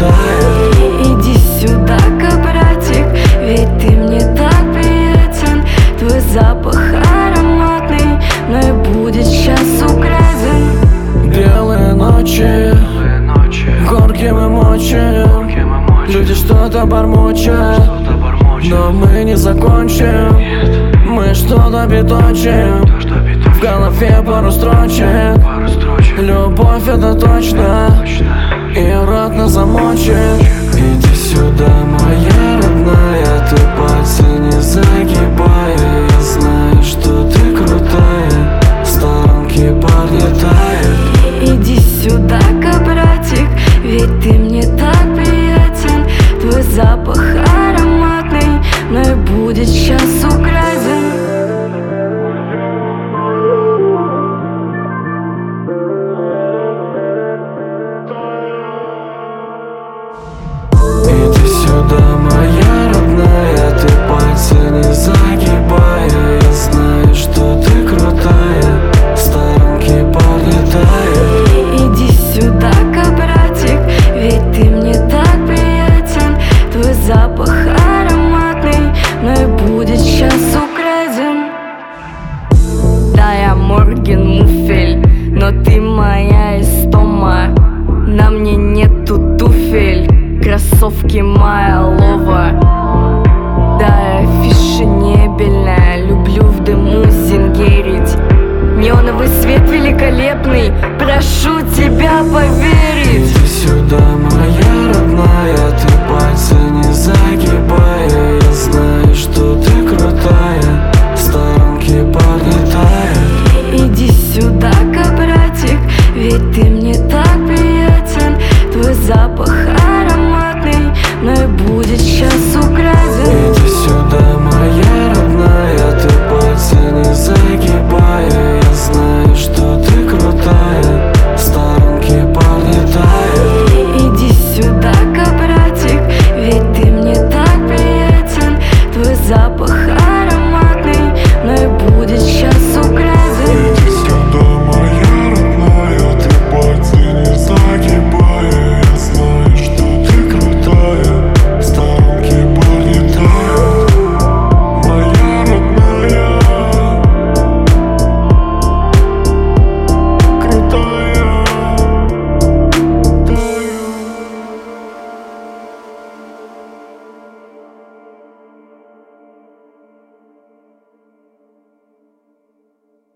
пролетает. Иди сюда-ка, братик, ведь ты мне так приятен. Твой запах ароматный мной будет сейчас украден. Белые ночи, горьким и мочим, люди что-то бормочут, но мы не закончим. Мы что-то биточим, в голове пару строчек. Любовь это точно, и рот нас замочит. Иди сюда, моя родная, ты пальцы не загибай. Я знаю, что ты крутая, в сторонке подлетает. Иди сюда-ка, братик, ведь ты мне так приятен. Твой запах ароматный мной будет сейчас украден. Иди сюда, моя родная, ты пальцы не загибай. Я знаю, что ты крутая, в сторонке подлетает. Иди сюда-ка, братик, ведь ты мне так приятен. Твой запах ароматный мной будет сейчас украден. Да, я Морген Муфель, но ты моя истома. На мне нету туфель, кроссовки моя лова. Да, я фешенебельная, люблю в дыму зингерить. Неоновый свет великолепный, прошу тебя, поверь.